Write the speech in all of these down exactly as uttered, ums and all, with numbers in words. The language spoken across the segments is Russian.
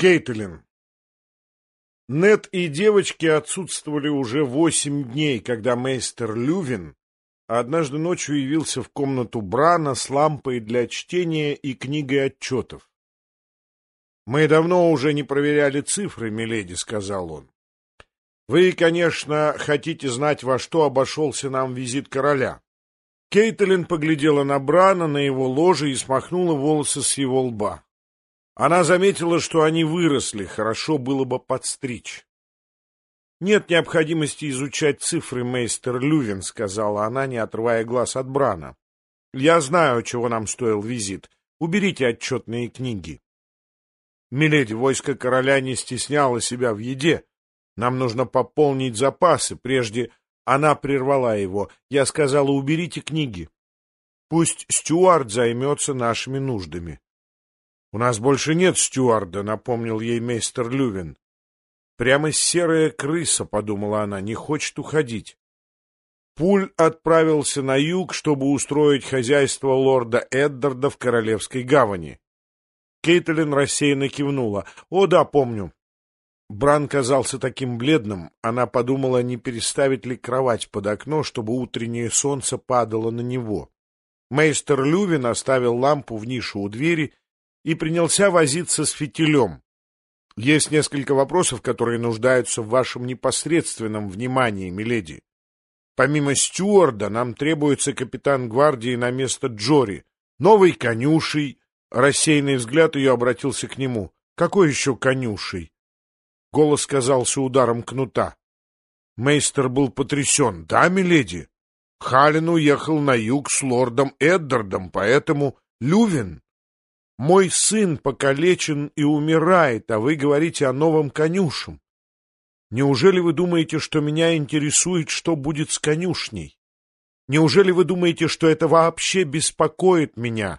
Кейтлин. Нед и девочки отсутствовали уже восемь дней, когда мейстер Лювин однажды ночью явился в комнату Брана с лампой для чтения и книгой отчетов. «Мы давно уже не проверяли цифры, миледи», — сказал он. «Вы, конечно, хотите знать, во что обошелся нам визит короля». Кейтлин поглядела на Брана, на его ложе и смахнула волосы с его лба. Она заметила, что они выросли, хорошо было бы подстричь. «Нет необходимости изучать цифры, мейстер Лювин», — сказала она, не отрывая глаз от Брана. «Я знаю, чего нам стоил визит. Уберите отчетные книги». «Миледи, войско короля не стесняло себя в еде. Нам нужно пополнить запасы, прежде...» Она прервала его. Я сказала, уберите книги. Пусть стюард займется нашими нуждами. — У нас больше нет стюарда, — напомнил ей мейстер Лювин. Прямо серая крыса, — подумала она, — не хочет уходить. Пуль отправился на юг, чтобы устроить хозяйство лорда Эддарда в Королевской гавани. Кейтлин рассеянно кивнула. — О, да, помню. Бран казался таким бледным, она подумала, не переставить ли кровать под окно, чтобы утреннее солнце падало на него. Мейстер Лювин оставил лампу в нише у двери и принялся возиться с фитилем. «Есть несколько вопросов, которые нуждаются в вашем непосредственном внимании, миледи. Помимо стюарда нам требуется капитан гвардии на место Джори, новый конюший». Рассеянный взгляд ее обратился к нему. «Какой еще конюший?» Голос казался ударом кнута. Мейстер был потрясен. — Да, миледи. Халлен уехал на юг с лордом Эддардом, поэтому Лювин. Мой сын покалечен и умирает, а вы говорите о новом конюшем. Неужели вы думаете, что меня интересует, что будет с конюшней? Неужели вы думаете, что это вообще беспокоит меня?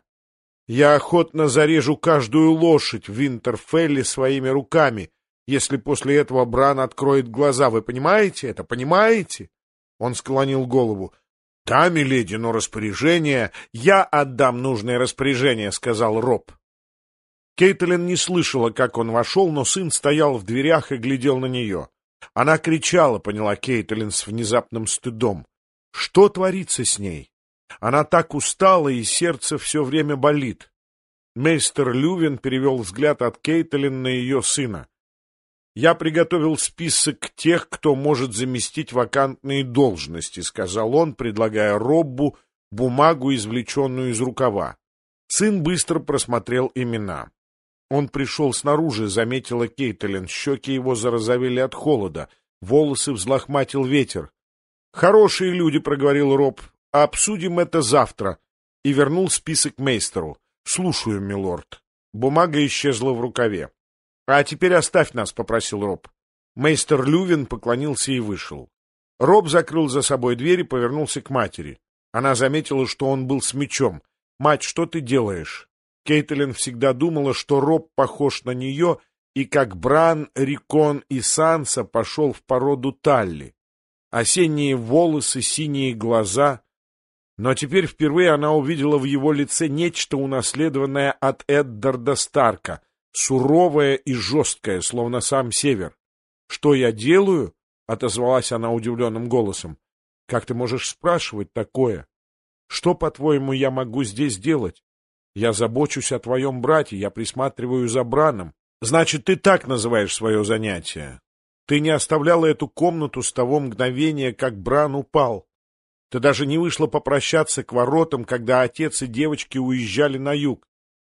Я охотно зарежу каждую лошадь в Винтерфелле своими руками, если после этого Бран откроет глаза. Вы понимаете это? Понимаете? Он склонил голову. — Да, миледи, но распоряжение... — Я отдам нужное распоряжение, — сказал Роб. Кейтлин не слышала, как он вошел, но сын стоял в дверях и глядел на нее. Она кричала, поняла Кейтлин с внезапным стыдом. Что творится с ней? Она так устала, и сердце все время болит. Мейстер Лювин перевел взгляд от Кейтлин на ее сына. «Я приготовил список тех, кто может заместить вакантные должности», — сказал он, предлагая Роббу бумагу, извлеченную из рукава. Сын быстро просмотрел имена. Он пришел снаружи, заметила Кейтлин, щеки его зарозовели от холода, волосы взлохматил ветер. «Хорошие люди», — проговорил Роб, — «обсудим это завтра», и вернул список мейстеру. «Слушаю, милорд». Бумага исчезла в рукаве. — А теперь оставь нас, — попросил Роб. Мейстер Лювин поклонился и вышел. Роб закрыл за собой дверь и повернулся к матери. Она заметила, что он был с мечом. — Мать, что ты делаешь? Кейтлин всегда думала, что Роб похож на нее, и как Бран, Рикон и Санса пошел в породу Талли. Осенние волосы, синие глаза. Но теперь впервые она увидела в его лице нечто, унаследованное от Эддарда Старка, суровая и жесткая, словно сам север. — Что я делаю? — отозвалась она удивленным голосом. — Как ты можешь спрашивать такое? Что, по-твоему, я могу здесь делать? Я забочусь о твоем брате, я присматриваю за Браном. Значит, ты так называешь свое занятие. Ты не оставляла эту комнату с того мгновения, как Бран упал. Ты даже не вышла попрощаться к воротам, когда отец и девочки уезжали на юг.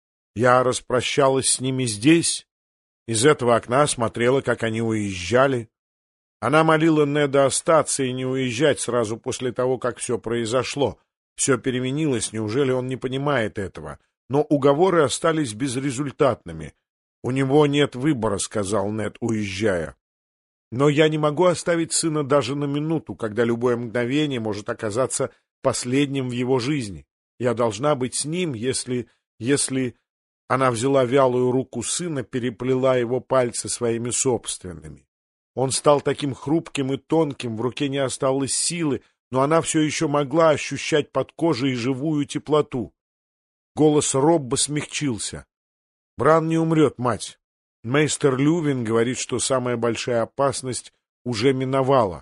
Я распрощалась с ними здесь, из этого окна смотрела, как они уезжали. Она молила Неда остаться и не уезжать сразу после того, как все произошло. Все переменилось, неужели он не понимает этого? Но уговоры остались безрезультатными. «У него нет выбора», — сказал Нед, уезжая. «Но я не могу оставить сына даже на минуту, когда любое мгновение может оказаться последним в его жизни. Я должна быть с ним, если... если...» Она взяла вялую руку сына, переплела его пальцы своими собственными. Он стал таким хрупким и тонким, в руке не осталось силы, но она все еще могла ощущать под кожей живую теплоту. Голос Робба смягчился. — Бран не умрет, мать. Мейстер Лювин говорит, что самая большая опасность уже миновала.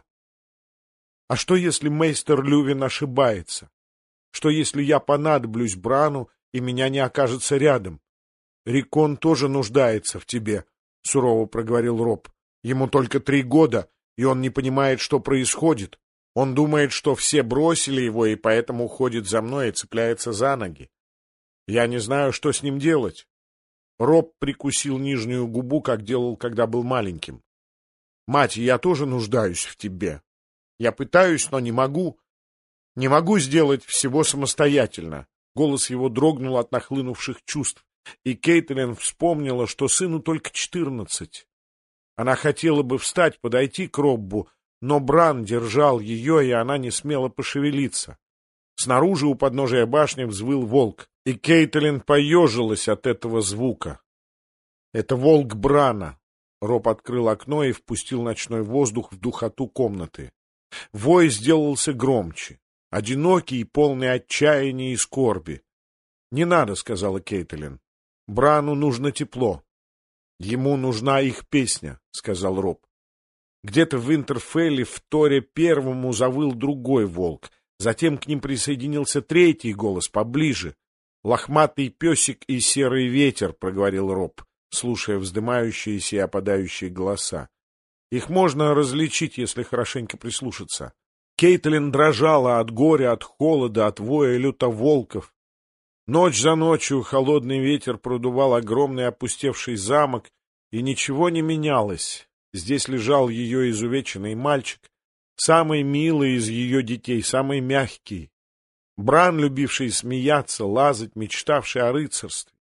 А что, если мейстер Лювин ошибается? Что, если я понадоблюсь Брану, и меня не окажется рядом? Рикон тоже нуждается в тебе, — сурово проговорил Роб. Ему только три года, и он не понимает, что происходит. Он думает, что все бросили его, и поэтому ходит за мной и цепляется за ноги. Я не знаю, что с ним делать. Роб прикусил нижнюю губу, как делал, когда был маленьким. Мать, я тоже нуждаюсь в тебе. Я пытаюсь, но не могу. Не могу сделать всего самостоятельно. Голос его дрогнул от нахлынувших чувств, и Кейтлин вспомнила, что сыну только четырнадцать. Она хотела бы встать, подойти к Роббу, но Бран держал ее, и она не смела пошевелиться. Снаружи у подножия башни взвыл волк, и Кейтлин поежилась от этого звука. Это волк Брана. Роб открыл окно и впустил ночной воздух в духоту комнаты. Вой сделался громче, одинокий и полный отчаяния и скорби. — Не надо, — сказала Кейтлин. — Брану нужно тепло. — Ему нужна их песня, — сказал Роб. Где-то в Винтерфелле в торе первому завыл другой волк. Затем к ним присоединился третий голос, поближе. — Лохматый песик и серый ветер, — проговорил Роб, слушая вздымающиеся и опадающие голоса. Их можно различить, если хорошенько прислушаться. Кейтлин дрожала от горя, от холода, от воя лютоволков. Ночь за ночью холодный ветер продувал огромный опустевший замок, и ничего не менялось. Здесь лежал ее изувеченный мальчик, самый милый из ее детей, самый мягкий. Бран, любивший смеяться, лазать, мечтавший о рыцарстве.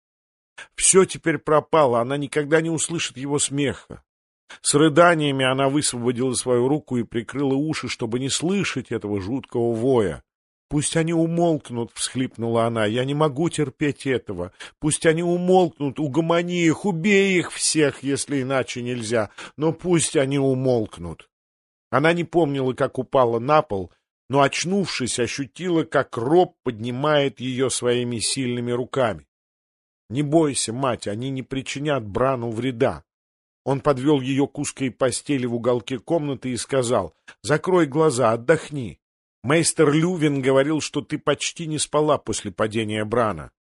Все теперь пропало, она никогда не услышит его смеха. С рыданиями она высвободила свою руку и прикрыла уши, чтобы не слышать этого жуткого воя. «Пусть они умолкнут», — всхлипнула она, — «я не могу терпеть этого. Пусть они умолкнут, угомони их, убей их всех, если иначе нельзя, но пусть они умолкнут». Она не помнила, как упала на пол, но, очнувшись, ощутила, как Роб поднимает ее своими сильными руками. «Не бойся, мать, они не причинят Брану вреда». Он подвел ее к узкой постели в уголке комнаты и сказал: «Закрой глаза, отдохни. Мейстер Лювин говорил, что ты почти не спала после падения Брана».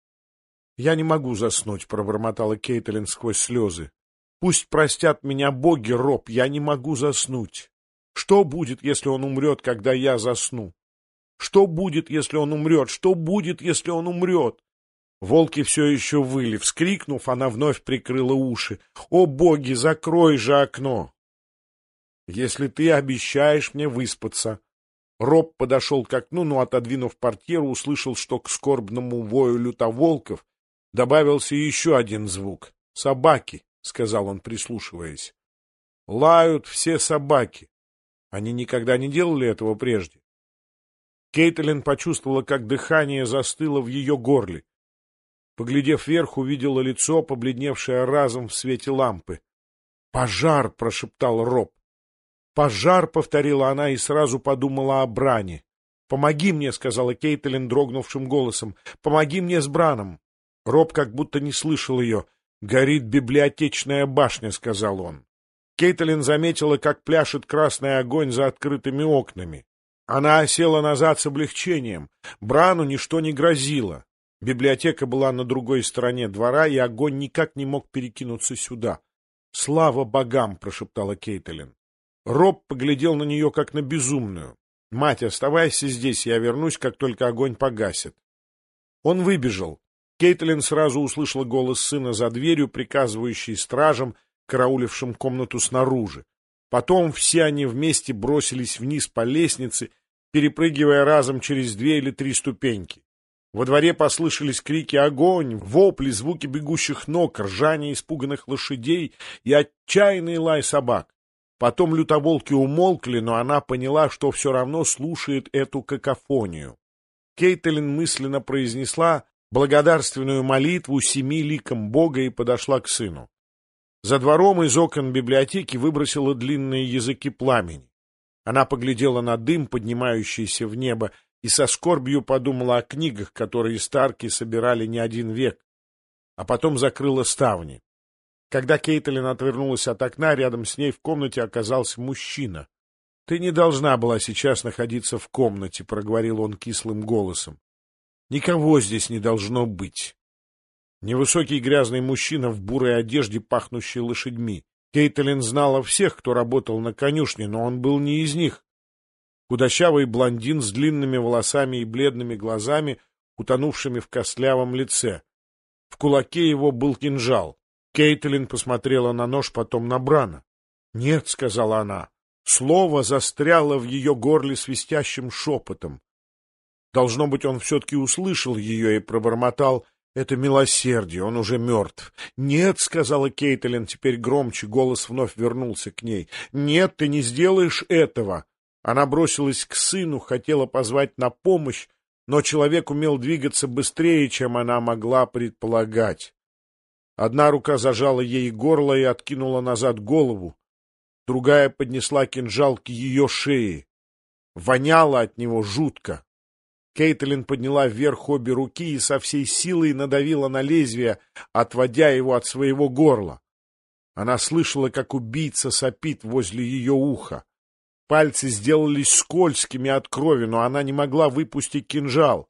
«Я не могу заснуть», — пробормотала Кейтлин сквозь слезы. «Пусть простят меня боги, Роб, я не могу заснуть. Что будет, если он умрет, когда я засну? Что будет, если он умрет? Что будет, если он умрет?» Волки все еще выли. Вскрикнув, она вновь прикрыла уши. «О, боги, закрой же окно!» «Если ты обещаешь мне выспаться». Роб подошел к окну, но, отодвинув портьеру, услышал, что к скорбному вою лютоволков добавился еще один звук. «Собаки», — сказал он, прислушиваясь. «Лают все собаки. Они никогда не делали этого прежде». Кейтлин почувствовала, как дыхание застыло в ее горле. Поглядев вверх, увидела лицо, побледневшее разом в свете лампы. «Пожар!» — прошептал Роб. «Пожар!» — повторила она и сразу подумала о Бране. «Помоги мне!» — сказала Кейтлин дрогнувшим голосом. «Помоги мне с Браном!» Роб как будто не слышал ее. «Горит библиотечная башня!» — сказал он. Кейтлин заметила, как пляшет красный огонь за открытыми окнами. Она осела назад с облегчением. Брану ничто не грозило. Библиотека была на другой стороне двора, и огонь никак не мог перекинуться сюда. «Слава богам!» — прошептала Кейтлин. Роб поглядел на нее, как на безумную. «Мать, оставайся здесь, я вернусь, как только огонь погасит». Он выбежал. Кейтлин сразу услышала голос сына за дверью, приказывающий стражам, караулившим комнату снаружи. Потом все они вместе бросились вниз по лестнице, перепрыгивая разом через две или три ступеньки. Во дворе послышались крики «Огонь!», вопли, звуки бегущих ног, ржание испуганных лошадей и отчаянный лай собак. Потом лютоволки умолкли, но она поняла, что все равно слушает эту какофонию. Кейтлин мысленно произнесла благодарственную молитву семи ликам Бога и подошла к сыну. За двором из окон библиотеки выбросила длинные языки пламени. Она поглядела на дым, поднимающийся в небо, и со скорбью подумала о книгах, которые Старки собирали не один век, а потом закрыла ставни. Когда Кейтлин отвернулась от окна, рядом с ней в комнате оказался мужчина. — Ты не должна была сейчас находиться в комнате, — проговорил он кислым голосом. — Никого здесь не должно быть. Невысокий грязный мужчина в бурой одежде, пахнущей лошадьми. Кейтлин знала всех, кто работал на конюшне, но он был не из них. Худощавый блондин с длинными волосами и бледными глазами, утонувшими в костлявом лице. В кулаке его был кинжал. Кейтлин посмотрела на нож, потом на Брана. — Нет, — сказала она. Слово застряло в ее горле свистящим шепотом. Должно быть, он все-таки услышал ее и пробормотал: — Это милосердие, он уже мертв. — Нет, — сказала Кейтлин, теперь громче, голос вновь вернулся к ней. — Нет, ты не сделаешь этого. Она бросилась к сыну, хотела позвать на помощь, но человек умел двигаться быстрее, чем она могла предполагать. Одна рука зажала ей горло и откинула назад голову, другая поднесла кинжал к ее шее. Воняло от него жутко. Кейтлин подняла вверх обе руки и со всей силой надавила на лезвие, отводя его от своего горла. Она слышала, как убийца сопит возле ее уха. Пальцы сделались скользкими от крови, но она не могла выпустить кинжал.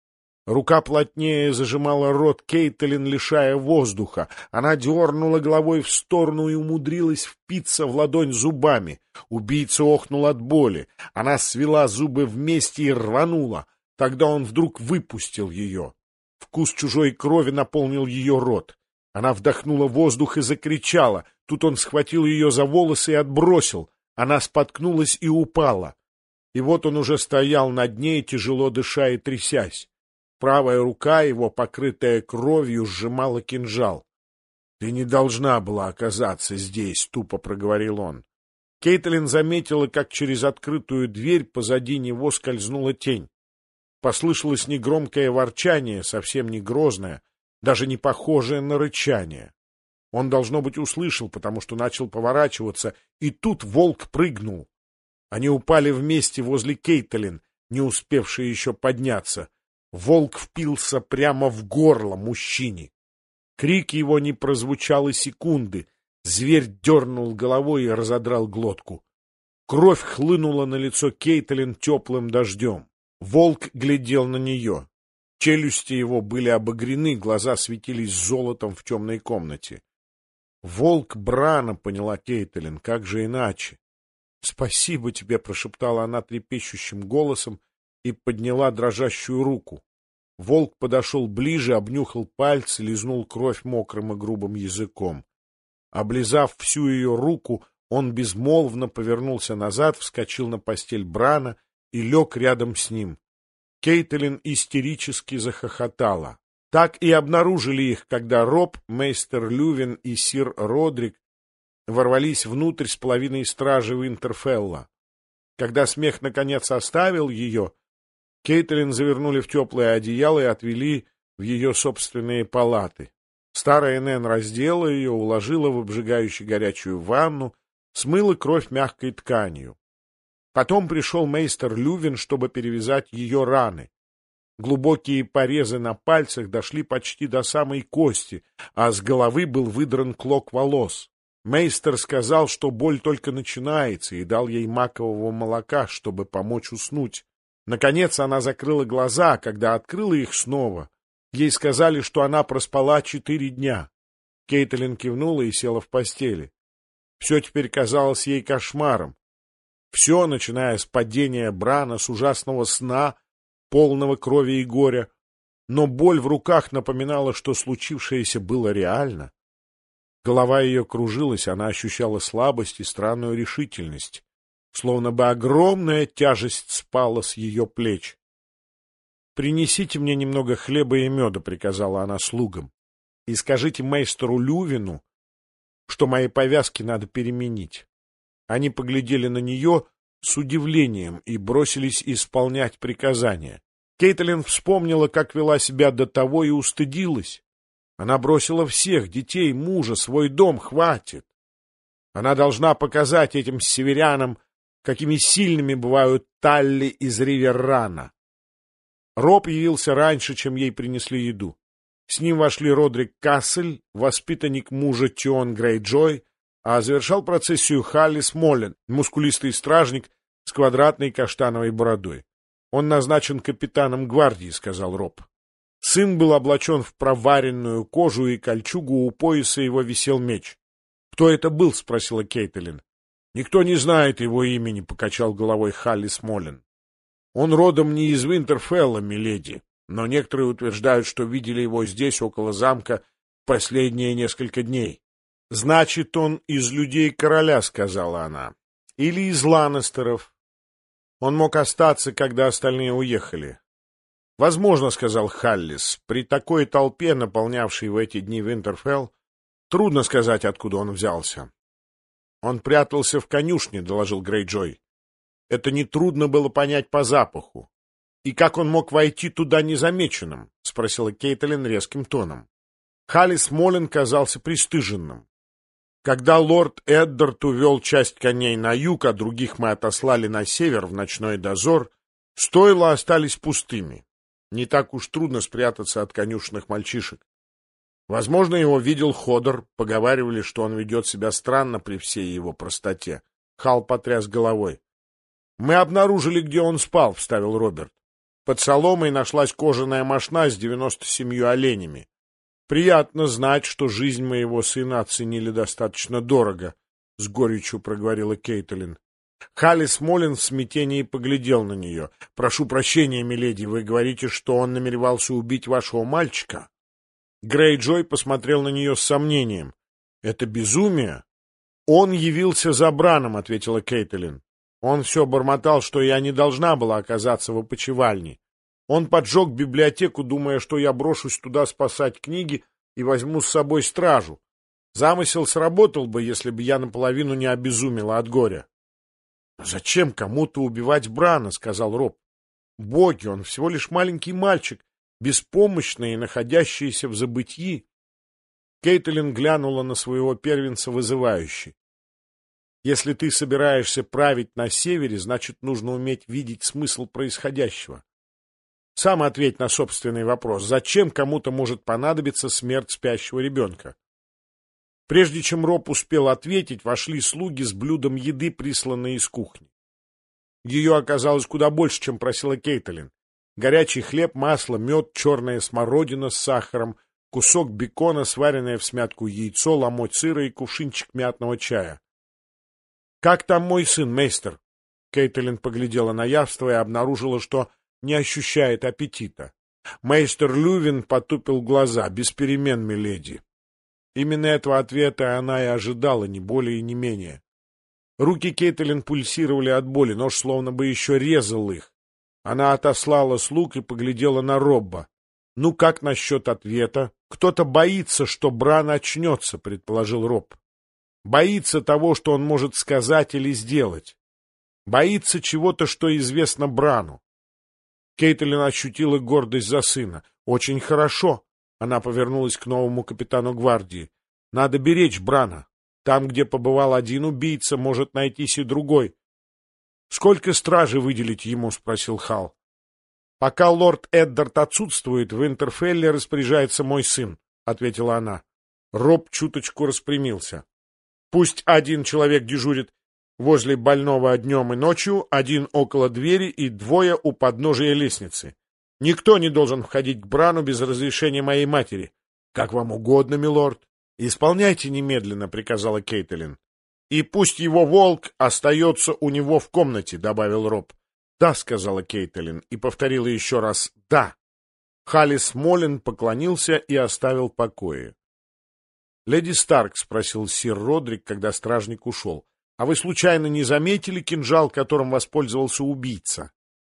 Рука плотнее зажимала рот Кейтлин, лишая воздуха. Она дернула головой в сторону и умудрилась впиться в ладонь зубами. Убийца охнул от боли. Она свела зубы вместе и рванула. Тогда он вдруг выпустил ее. Вкус чужой крови наполнил ее рот. Она вдохнула воздух и закричала. Тут он схватил ее за волосы и отбросил. Она споткнулась и упала. И вот он уже стоял над ней, тяжело дыша и трясясь. Правая рука его, покрытая кровью, сжимала кинжал. — Ты не должна была оказаться здесь, — тупо проговорил он. Кейтлин заметила, как через открытую дверь позади него скользнула тень. Послышалось негромкое ворчание, совсем не грозное, даже не похожее на рычание. Он, должно быть, услышал, потому что начал поворачиваться, и тут волк прыгнул. Они упали вместе возле Кейтлин, не успевшие еще подняться. Волк впился прямо в горло мужчине. Крик его не прозвучал и секунды. Зверь дернул головой и разодрал глотку. Кровь хлынула на лицо Кейтлин теплым дождем. Волк глядел на нее. Челюсти его были обогрены, глаза светились золотом в темной комнате. Волк Брана, поняла Кейтлин, как же иначе? — Спасибо тебе, — прошептала она трепещущим голосом и подняла дрожащую руку. Волк подошел ближе, обнюхал пальцы, лизнул кровь мокрым и грубым языком. Облизав всю ее руку, он безмолвно повернулся назад, вскочил на постель Брана и лег рядом с ним. Кейтлин истерически захохотала. Так и обнаружили их, когда Роб, мейстер Лювин и сир Родрик ворвались внутрь с половиной стражи Винтерфелла. Когда смех наконец оставил ее, Кейтлин завернули в теплое одеяло и отвели в ее собственные палаты. Старая Нэн раздела ее, уложила в обжигающую горячую ванну, смыла кровь мягкой тканью. Потом пришел мейстер Лювин, чтобы перевязать ее раны. Глубокие порезы на пальцах дошли почти до самой кости, а с головы был выдран клок волос. Мейстер сказал, что боль только начинается, и дал ей макового молока, чтобы помочь уснуть. Наконец она закрыла глаза, а когда открыла их снова, ей сказали, что она проспала четыре дня. Кейтлин кивнула и села в постели. Все теперь казалось ей кошмаром. Все, начиная с падения Брана, с ужасного сна, полного крови и горя, но боль в руках напоминала, что случившееся было реально. Голова ее кружилась, она ощущала слабость и странную решительность, словно бы огромная тяжесть спала с ее плеч. — Принесите мне немного хлеба и меда, — приказала она слугам, — и скажите мейстеру Лювину, что мои повязки надо переменить. Они поглядели на нее с удивлением и бросились исполнять приказания. Кейтлин вспомнила, как вела себя до того, и устыдилась. Она бросила всех, детей, мужа, свой дом, хватит. Она должна показать этим северянам, какими сильными бывают талли из Риверрана. Роб явился раньше, чем ей принесли еду. С ним вошли Родрик Кассель, воспитанник мужа Тион Грейджой, а завершал процессию Халлис Моллен, мускулистый стражник с квадратной каштановой бородой. «Он назначен капитаном гвардии», — сказал Роб. Сын был облачен в проваренную кожу и кольчугу, у пояса его висел меч. «Кто это был?» — спросила Кейтлин. «Никто не знает его имени», — покачал головой Халлис Моллен. «Он родом не из Винтерфелла, миледи, но некоторые утверждают, что видели его здесь, около замка, последние несколько дней». «Значит, он из людей короля», — сказала она. «Или из Ланнестеров. Он мог остаться, когда остальные уехали». «Возможно», — сказал Халлис, — «при такой толпе, наполнявшей в эти дни Винтерфелл, трудно сказать, откуда он взялся». «Он прятался в конюшне», — доложил Грейджой. «Это нетрудно было понять по запаху». «И как он мог войти туда незамеченным?» — спросила Кейтлин резким тоном. Халлис Моллен казался пристыженным. «Когда лорд Эддард увел часть коней на юг, а других мы отослали на север в ночной дозор, стойла остались пустыми. Не так уж трудно спрятаться от конюшенных мальчишек. Возможно, его видел Ходор, поговаривали, что он ведет себя странно при всей его простоте». Хал потряс головой. «Мы обнаружили, где он спал», — вставил Роберт. «Под соломой нашлась кожаная мошна с девяносто семью оленями. Приятно знать, что жизнь моего сына оценили достаточно дорого», — с горечью проговорила Кейтлин. Халлис Моллен в смятении поглядел на нее. «Прошу прощения, миледи, вы говорите, что он намеревался убить вашего мальчика?» Грейджой посмотрел на нее с сомнением. «Это безумие?» «Он явился за Браном», — ответила Кейтлин. «Он все бормотал, что я не должна была оказаться в опочивальне. Он поджег библиотеку, думая, что я брошусь туда спасать книги и возьму с собой стражу. Замысел сработал бы, если бы я наполовину не обезумела от горя». «Зачем кому-то убивать Брана?» — сказал Роб. «Боги, он всего лишь маленький мальчик, беспомощный и находящийся в забытьи». Кейтлин глянула на своего первенца вызывающе. «Если ты собираешься править на севере, значит, нужно уметь видеть смысл происходящего. Сам ответь на собственный вопрос. Зачем кому-то может понадобиться смерть спящего ребенка?» Прежде чем Роб успел ответить, вошли слуги с блюдом еды, присланные из кухни. Ее оказалось куда больше, чем просила Кейтлин. Горячий хлеб, масло, мед, черная смородина с сахаром, кусок бекона, сваренное в смятку яйцо, ломоть сыра и кувшинчик мятного чая. «Как там мой сын, мейстер?» Кейтлин поглядела на явство и обнаружила, что не ощущает аппетита. Мейстер Лювин потупил глаза. «Без перемен, миледи». Именно этого ответа она и ожидала, не более и не менее. Руки Кейтлин пульсировали от боли, нож словно бы еще резал их. Она отослала слуг и поглядела на Робба. «Ну, как насчет ответа?» «Кто-то боится, что Бран очнется», — предположил Роб. «Боится того, что он может сказать или сделать. Боится чего-то, что известно Брану». Кейтлин ощутила гордость за сына. «Очень хорошо». Она повернулась к новому капитану гвардии. «Надо беречь Брана. Там, где побывал один убийца, может найтись и другой». «Сколько стражи выделить ему?» — спросил Хал. «Пока лорд Эддард отсутствует, в Винтерфелле распоряжается мой сын», — ответила она. Роб чуточку распрямился. «Пусть один человек дежурит возле больного днем и ночью, один около двери и двое у подножия лестницы. Никто не должен входить к Брану без разрешения моей матери. Как вам угодно, милорд». «Исполняйте немедленно», — приказала Кейтлин. «И пусть его волк остается у него в комнате», — добавил Роб. «Да», — сказала Кейтлин и повторила еще раз «да». Халлис Моллен поклонился и оставил покои. «Леди Старк», — спросил сир Родрик, когда стражник ушел, — «а вы случайно не заметили кинжал, которым воспользовался убийца?»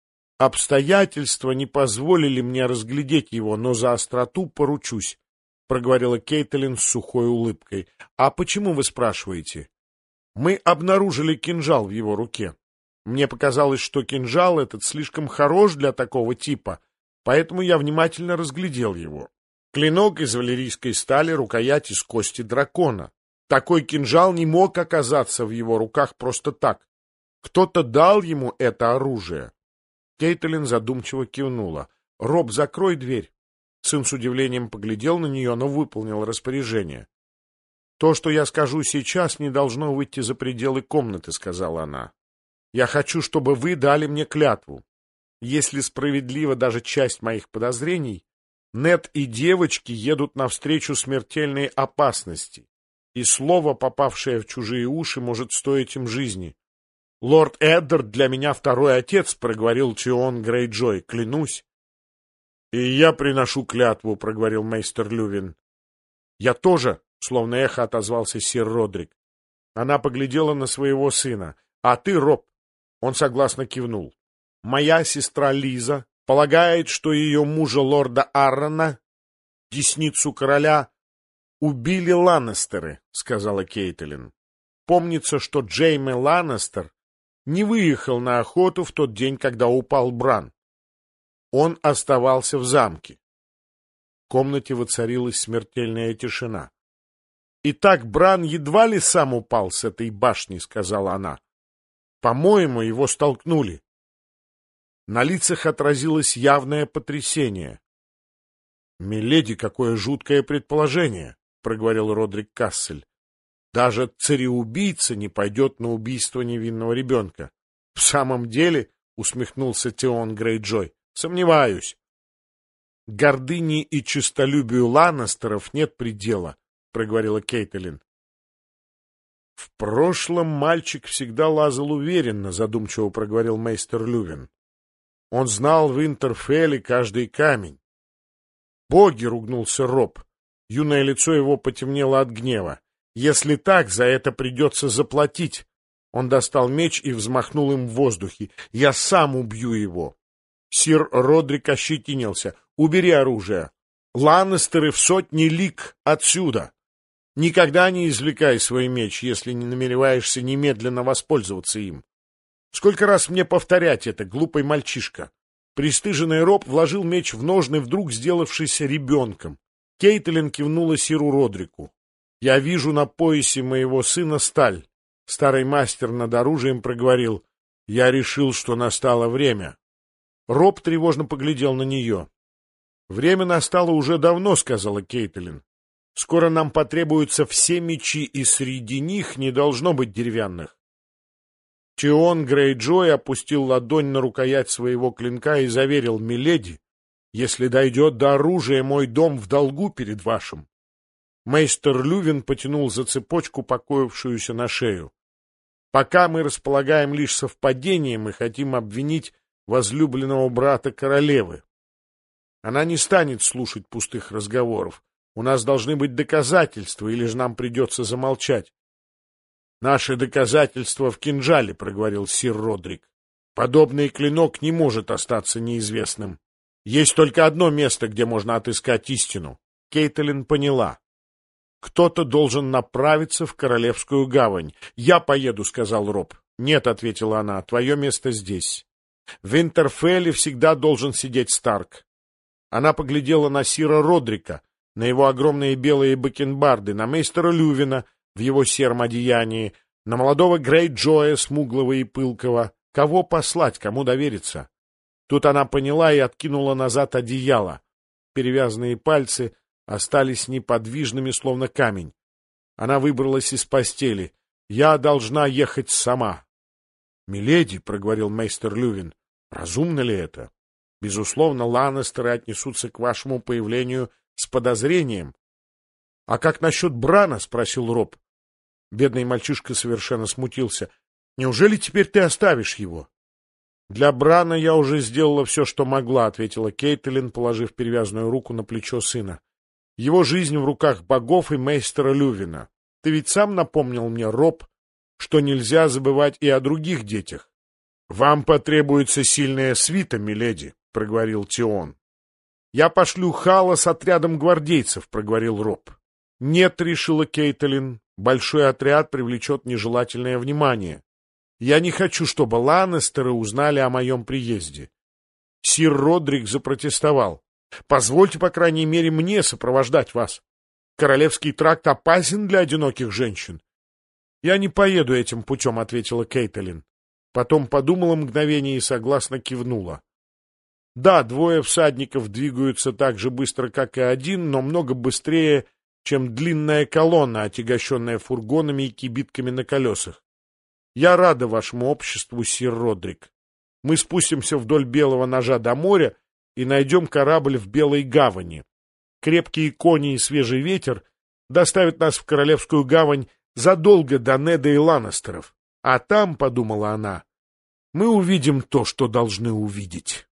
«Обстоятельства не позволили мне разглядеть его, но за остроту поручусь», — проговорила Кейтлин с сухой улыбкой. «А почему вы спрашиваете?» «Мы обнаружили кинжал в его руке. Мне показалось, что кинжал этот слишком хорош для такого типа, поэтому я внимательно разглядел его. Клинок из валерийской стали, рукоять из кости дракона. Такой кинжал не мог оказаться в его руках просто так. Кто-то дал ему это оружие». Кейтлин задумчиво кивнула. «Роб, закрой дверь». Сын с удивлением поглядел на нее, но выполнил распоряжение. «То, что я скажу сейчас, не должно выйти за пределы комнаты», — сказала она. «Я хочу, чтобы вы дали мне клятву. Если справедлива даже часть моих подозрений, Нед и девочки едут навстречу смертельной опасности, и слово, попавшее в чужие уши, может стоить им жизни. Лорд Эддард для меня второй отец», — проговорил Тион Грейджой, — «клянусь». «И я приношу клятву», — проговорил мейстер Лювин. «Я тоже», — словно эхо отозвался сир Родрик. Она поглядела на своего сына. «А ты, Роб?» Он согласно кивнул. «Моя сестра Лиза полагает, что ее мужа лорда Аррона, десницу короля, убили Ланнестеры», — сказала Кейтлин. «Помнится, что Джейме Ланнестер не выехал на охоту в тот день, когда упал Бран. Он оставался в замке». В комнате воцарилась смертельная тишина. «Итак, Бран едва ли сам упал с этой башни», — сказала она. «По-моему, его столкнули». На лицах отразилось явное потрясение. «Миледи, какое жуткое предположение», — проговорил Родрик Кассель. «Даже цареубийца не пойдет на убийство невинного ребенка». «В самом деле», — усмехнулся Тион Грейджой, — «сомневаюсь». «Гордыне и честолюбию Ланнестеров нет предела», — проговорила Кейтлин. «В прошлом мальчик всегда лазал уверенно», — задумчиво проговорил мейстер Лювин. «Он знал в Интерфелле каждый камень». «Боги!» — ругнулся Роб. Юное лицо его потемнело от гнева. «Если так, за это придется заплатить». Он достал меч и взмахнул им в воздухе. «Я сам убью его». Сир Родрик ощетинился. «Убери оружие. Ланнестеры в сотни лиг отсюда. Никогда не извлекай свой меч, если не намереваешься немедленно воспользоваться им. Сколько раз мне повторять это, глупый мальчишка?» Пристыженный Роб вложил меч в ножны, вдруг сделавшийся ребенком. Кейтлин кивнула сиру Родрику. «Я вижу на поясе моего сына сталь». Старый мастер над оружием проговорил. «Я решил, что настало время». Роб тревожно поглядел на нее. «Время настало уже давно», — сказала Кейтлин. «Скоро нам потребуются все мечи, и среди них не должно быть деревянных». Тион Грейджой опустил ладонь на рукоять своего клинка и заверил: «Миледи, если дойдет до оружия, мой дом в долгу перед вашим». Мейстер Лювин потянул за цепочку, покоившуюся на шею. «Пока мы располагаем лишь совпадением и хотим обвинить возлюбленного брата королевы. Она не станет слушать пустых разговоров. У нас должны быть доказательства, или же нам придется замолчать». «Наши доказательства в кинжале», — проговорил сир Родрик. «Подобный клинок не может остаться неизвестным. Есть только одно место, где можно отыскать истину». Кейтлин поняла. «Кто-то должен направиться в Королевскую гавань. Я поеду», — сказал Роб. «Нет», — ответила она, — «твое место здесь. В Интерфелле всегда должен сидеть Старк». Она поглядела на сира Родрика, на его огромные белые бакенбарды, на мейстера Лювина в его сером одеянии, на молодого Грейджоя, смуглого и пылкого. Кого послать, кому довериться? Тут она поняла и откинула назад одеяло. Перевязанные пальцы остались неподвижными, словно камень. Она выбралась из постели. «Я должна ехать сама». «Миледи», — проговорил мейстер Лювин, — «разумно ли это? Безусловно, Ланнестеры отнесутся к вашему появлению с подозрением». «А как насчет Брана?» — спросил Роб. Бедный мальчишка совершенно смутился. «Неужели теперь ты оставишь его?» «Для Брана я уже сделала все, что могла», — ответила Кейтлин, положив перевязанную руку на плечо сына. «Его жизнь в руках богов и мейстера Лювина. Ты ведь сам напомнил мне, Роб, что нельзя забывать и о других детях». «Вам потребуется сильная свита, миледи», — проговорил Тион. «Я пошлю Хала с отрядом гвардейцев», — проговорил Роб. «Нет», — решила Кейтлин, — «большой отряд привлечет нежелательное внимание. Я не хочу, чтобы Ланнестеры узнали о моем приезде». Сир Родрик запротестовал. «Позвольте, по крайней мере, мне сопровождать вас. Королевский тракт опасен для одиноких женщин». «Я не поеду этим путем», — ответила Кейтлин. Потом подумала мгновение и согласно кивнула. Да, двое всадников двигаются так же быстро, как и один, но много быстрее, чем длинная колонна, отягощенная фургонами и кибитками на колесах. Я рада вашему обществу, сир Родрик. Мы спустимся вдоль Белого ножа до моря и найдем корабль в Белой гавани. Крепкие кони и свежий ветер доставят нас в Королевскую гавань задолго до Неда и Ланнестеров. А там, — подумала она, — мы увидим то, что должны увидеть.